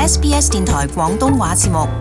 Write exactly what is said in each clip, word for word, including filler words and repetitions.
S B S 電台廣東話節目。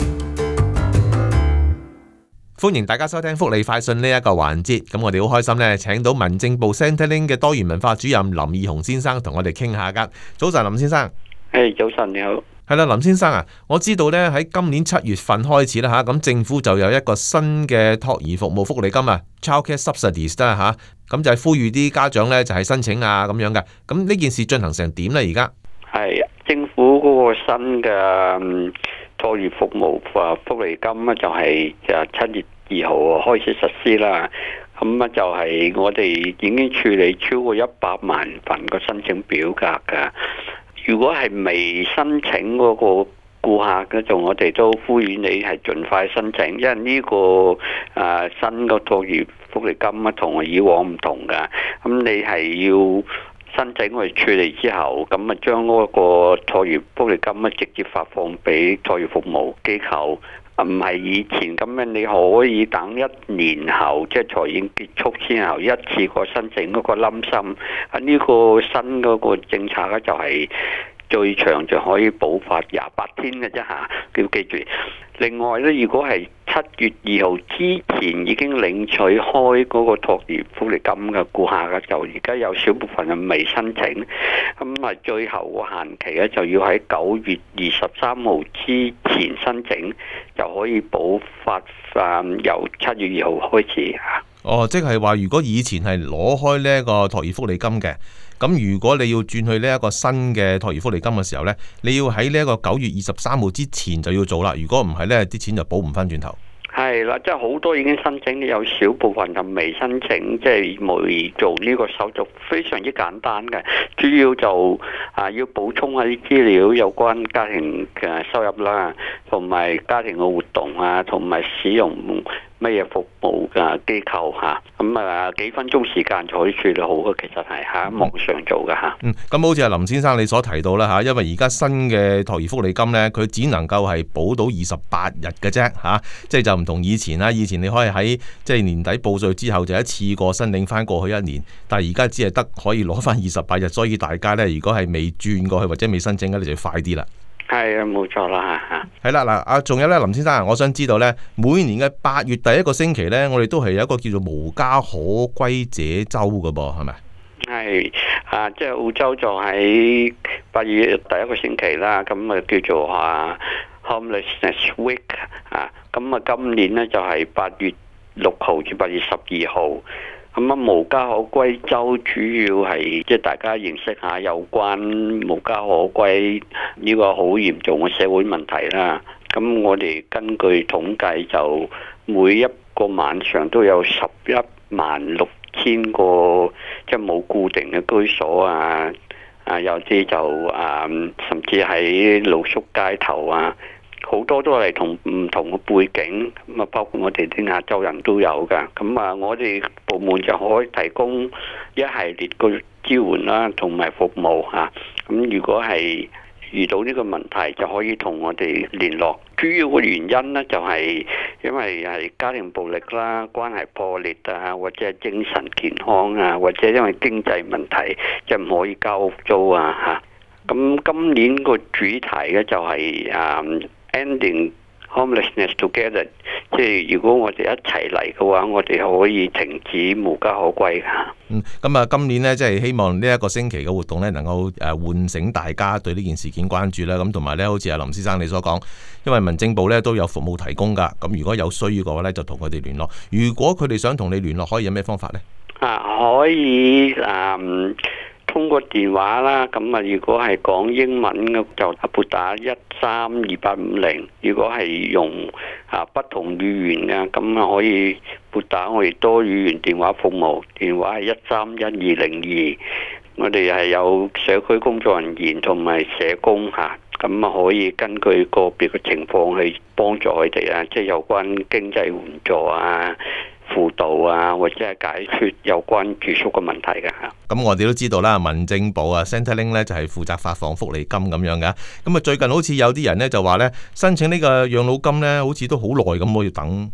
歡迎大家收聽福利快訊呢一個環節，咁我哋好開心呢，請到民政部 Centrelink 嘅多元文化主任林義雄先生同我哋傾下㗎。早晨，林先生。 誒，早晨你好。 係啦，林先生啊，我知道呢，喺今年七月份開始啦吓，咁政府就有一個新嘅托兒服務福利金啊 ，Childcare Subsidies 啦吓，咁就係呼籲啲家長呢，就係申請啊咁樣嘅。咁呢件事進行成點呢？而家係政府嗰個新嘅托兒服務啊福利金咧，就係就七月二號開始實施啦。咁啊就係我哋已經處理超過一百萬份個申請表格噶。如果係未申請嗰個顧客嘅，就我哋都呼籲你係盡快申請，因為呢、這個誒、啊、新個托兒福利金啊，同以往唔同噶。咁你係要申請去處理之後，咁啊將嗰個托兒福利金啊直接發放俾托兒服務機構，唔係以前咁樣你可以等一年後，即係財年結束之後一次過申請嗰個冧心。啊呢個新嗰個政策咧就係最長就可以補發廿八天嘅啫嚇，要記住。另外咧，如果係七月二號之前已經領取開嗰個托兒福利金嘅顧客咧，就而家有少部分係未申請，咁啊最後個限期咧就要喺九月二十三號之前申請，就可以補發啊由七月二號開始嚇。 哦，即係話如果以前係攞開呢一個托兒福利金嘅，咁如果你要轉去呢一個新嘅托兒福利金嘅時候呢，你要喺呢一個九月二十三號之前就要做啦。如果唔係呢，啲錢就補唔翻轉頭。 係啦，即係好多已經申請，有少部分就未申請，即係未做呢個手續，非常之簡單嘅。主要就啊要補充一啲資料，有關家庭嘅收入啦，同埋家庭嘅活動啊，同埋使用乜嘢服務嘅機構嚇，咁啊幾分鐘時間就可以處理好嘅，其實係喺網上做嘅嚇。 嗯，咁好似阿林先生你所提到啦嚇，因為而家新嘅托兒福利金呢，佢只能夠係補到二十八日嘅啫嚇，即係就唔同以前啦。以前你可以喺即係年底報稅之後就一次過申領翻過去一年，但係而家只係得可以攞翻二十八日，所以大家呢，如果係未轉過去或者未申請嘅，你就要快啲啦。係啊，冇錯啦嚇。 係啦嗱，啊仲有咧，林先生，我想知道咧，每年嘅八月第一個星期咧，我哋都係有一個叫做無家可歸者週嘅噃，係咪？ 係啊，即係澳洲就喺八月第一個星期啦，咁啊叫做啊 Homelessness Week 啊，咁啊今年咧就係八月六號至八月十二號。咁啊，無家可歸週主要係即係大家認識下有關無家可歸呢個好嚴重嘅社會問題啦。咁我哋根據統計，就每一個晚上都有十一萬六千個即係冇固定嘅居所啊，啊有啲就啊甚至喺露宿街頭啊。好多都係同唔同嘅背景，咁啊包括我哋啲亞洲人都有噶，咁啊我哋部門就可以提供一系列嘅支援啦，同埋服務嚇。咁如果係遇到呢個問題，就可以同我哋聯絡。主要嘅原因呢，就係因為係家庭暴力啦、關係破裂啊，或者係精神健康啊，或者因為經濟問題即係唔可以交屋租啊嚇。咁今年個主題咧就係啊〜Ending homelessness together， 即係如果我哋一齊嚟嘅話，我哋可以停止無家可歸噶。 嗯，咁啊，今年呢，即係希望呢一個星期嘅活動呢，能夠誒喚醒大家對呢件事件關注啦。咁同埋呢，好似阿林先生你所講，因為民政部呢都有服務提供噶。咁如果有需要嘅話呢，就同佢哋聯絡。如果佢哋想同你聯絡，可以有咩方法呢？ 啊，可以啊。嗯通過電話啦，咁啊，如果係講英文嘅就撥打一三二八五零；如果係用啊不同語言嘅，咁啊可以撥打我哋多語言電話服務，電話係一三一二零二。我哋係有社區工作人員同埋社工嚇，咁啊可以根據個別嘅情況去幫助佢哋啊，即係有關經濟援助啊、輔導啊，或者係解決有關住宿嘅問題嘅嚇。 咁我哋都知道啦，民政部啊 Centrelink 咧就係負責發放福利金咁樣嘅。咁啊最近好似有啲人咧就話咧申請呢個養老金咧，好似都好耐咁，我要等。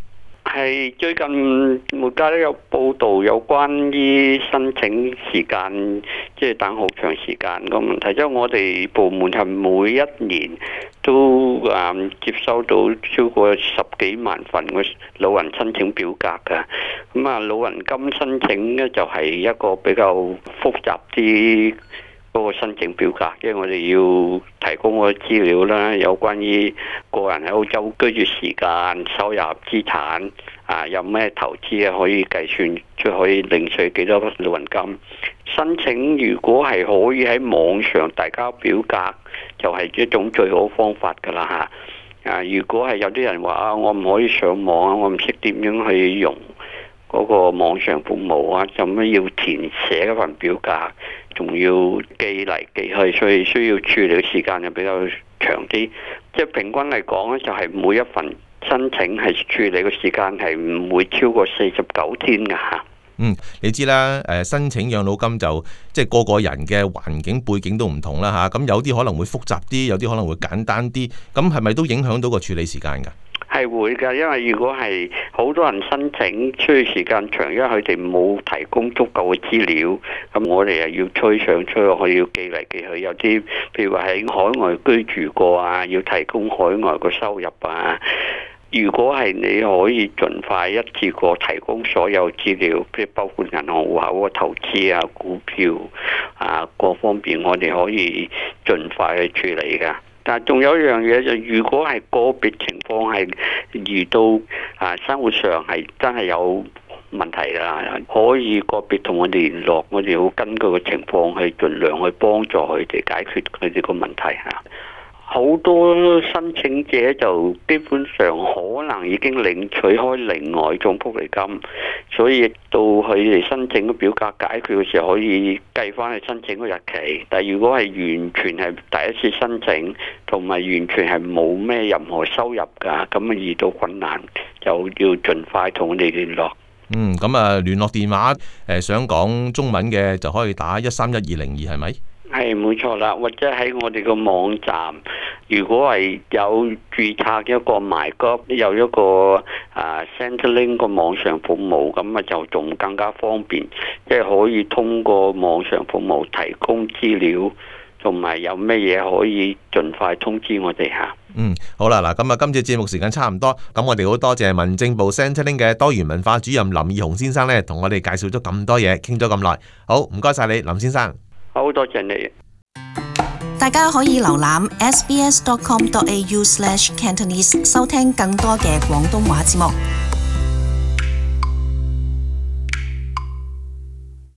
係最近每家都有報道有關於申請時間，即係等好長時間個問題。因為我哋部門係每一年都啊接收到超過十幾萬份嘅老人申請表格㗎。咁啊，老人金申請咧就係一個比較複雜啲嗰個申請表格，因為我哋要提供個資料啦，有關於個人喺澳洲居住時間、收入、資產啊，有咩投資啊，可以計算，最可以領取幾多老人金。申請如果係可以喺網上遞交表格，就係一種最好方法㗎啦嚇。啊，如果係有啲人話啊，我唔可以上網啊，我唔識點樣去用嗰個網上服務啊，就咩要填寫嗰份表格，仲要寄嚟寄去，所以需要處理嘅時間就比較長啲。即係平均嚟講咧，就係每一份申請係處理嘅時間係唔會超過四十九天㗎嚇。 嗯，你知啦，誒申請養老金就即係個個人嘅環境背景都唔同啦嚇，咁有啲可能會複雜啲，有啲可能會簡單啲，咁係咪都影響到個處理時間㗎？係會㗎，因為如果係好多人申請，需要時間長，因為佢哋冇提供足夠嘅資料，咁我哋又要催上催落，我要寄嚟寄去。有啲譬如話喺海外居住過啊，要提供海外嘅收入啊。如果係你可以盡快一次過提供所有資料，譬如包括銀行戶口嘅投資啊、股票啊各方面，我哋可以盡快去處理㗎。但係仲有一樣嘢就，如果係個別情況係遇到啊生活上係真係有問題啦，可以個別同我哋聯絡，我哋要根據個情況去盡量去幫助佢哋解決佢哋個問題嚇。好多申請者就基本上可能已經領取開另外一種福利金，所以到佢哋申請嘅表格解決嘅時候，可以計翻去申請個日期。但係如果係完全係第一次申請，同埋完全係冇咩任何收入㗎，咁啊遇到困難就要盡快同我哋聯絡。 嗯，咁啊聯絡電話誒想講中文嘅就可以打一三一二零二，係咪？ 係冇錯啦，或者喺我哋個網站，如果係有註冊一個 MyGov， 有一個啊 Centrelink 個網上服務，咁啊就仲更加方便，即係可以通過網上服務提供資料，同埋有咩嘢可以盡快通知我哋嚇。 嗯，好啦，嗱，咁啊，今次節目時間差唔多，咁我哋好多謝民政部 Centrelink 嘅多元文化主任林義雄先生咧，同我哋介紹咗咁多嘢，傾咗咁耐，好，唔該晒你，林先生。 好多謝你。 大家可以瀏覽 s b s dot com dot a u slash cantonese 收聽更多嘅廣東話節目。